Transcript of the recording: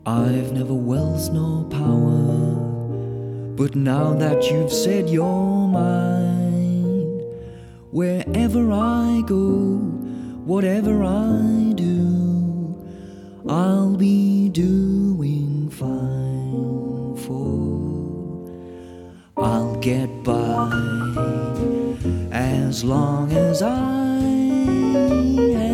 I've never wealth nor power, but now that you've said you're mine, wherever I go, whatever I do, I'll be doing fine, for I'll get by as long as I